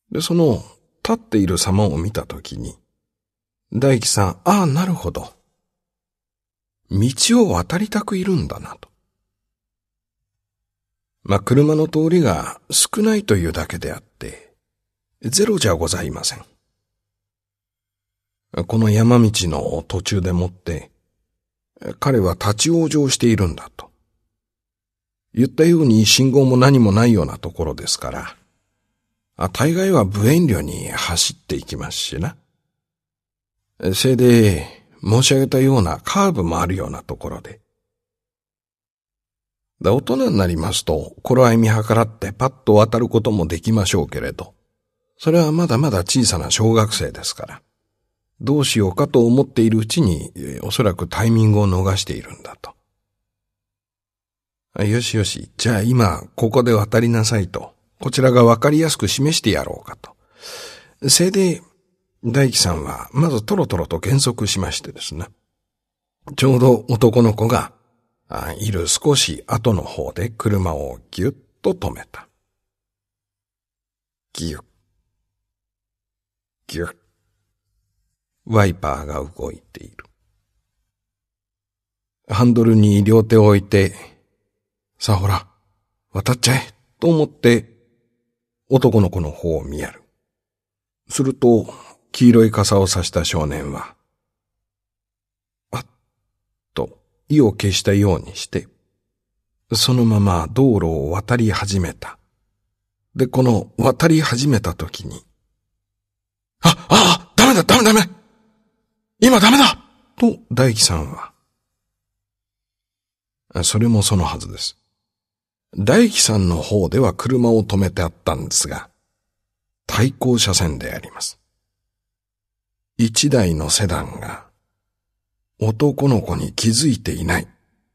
で、その立っている様を見たときに、大樹さん、ああ、なるほど。道を渡りたくいるんだなと。車の通りが少ないというだけであって、ゼロじゃございません。この山道の途中でもって、彼は立ち往生しているんだと。言ったように信号も何もないようなところですから、大概は無遠慮に走っていきますしな。せいで、申し上げたようなカーブもあるようなところで。大人になりますと、頃合い見計らってパッと渡ることもできましょうけれど、それはまだまだ小さな小学生ですから、どうしようかと思っているうちに、おそらくタイミングを逃しているんだと。よしよし、じゃあ今ここで渡りなさいと、こちらがわかりやすく示してやろうかと。せいで、大樹さんはまずトロトロと減速しましてですね、ちょうど男の子がいる少し後の方で車をギュッと止めた。ギュッ、ギュッ。ワイパーが動いている。ハンドルに両手を置いて、さあほら、渡っちゃえ、と思って、男の子の方を見やる。すると、黄色い傘を差した少年は、あっと意を消したようにして、そのまま道路を渡り始めた。で、この渡り始めた時に、ダメ今ダメだと大樹さんは。それもそのはずです。大樹さんの方では車を止めてあったんですが、対向車線であります。一台のセダンが男の子に気づいていない。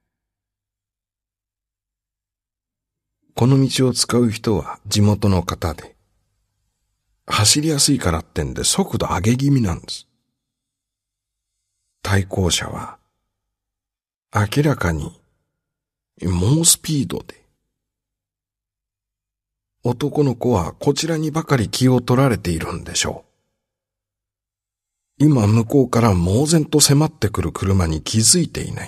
この道を使う人は地元の方で、走りやすいからってんで速度上げ気味なんです。対向車は明らかに猛スピードで、男の子はこちらにばかり気を取られているんでしょう。今向こうから猛然と迫ってくる車に気づいていない。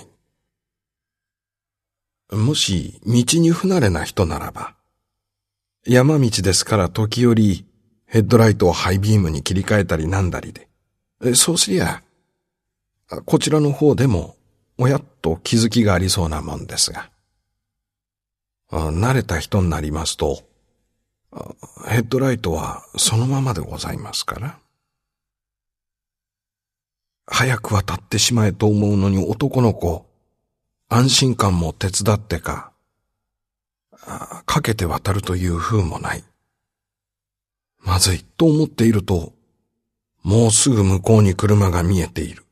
もし道に不慣れな人ならば、山道ですから時折ヘッドライトをハイビームに切り替えたりなんだりで、そうすりゃ、こちらの方でもおやっと気づきがありそうなもんですが、慣れた人になりますと、ヘッドライトはそのままでございますから。早く渡ってしまえと思うのに男の子、安心感も手伝ってかけて渡るという風もない。まずいと思っていると、もうすぐ向こうに車が見えている。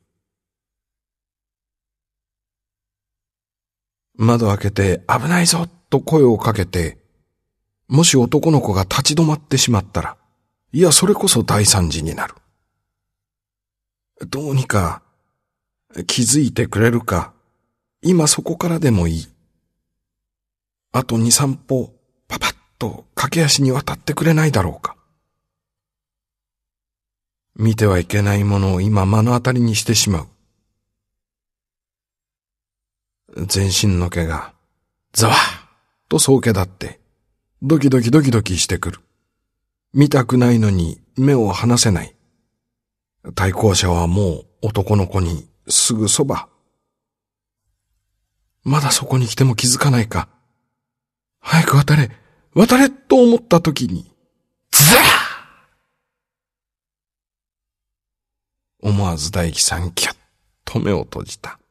窓開けて危ないぞと声をかけて、もし男の子が立ち止まってしまったら、いやそれこそ大惨事になる。どうにか気づいてくれるか、今そこからでもいい。あと2、3歩パパッと駆け足に渡ってくれないだろうか。見てはいけないものを今目の当たりにしてしまう。全身の毛がザワッと総毛立ってドキドキドキドキしてくる。見たくないのに目を離せない。対向車はもう男の子にすぐそば。まだそこに来ても気づかないか。早く渡れと思った時に、ズザー！思わず大樹さんキャッと目を閉じた。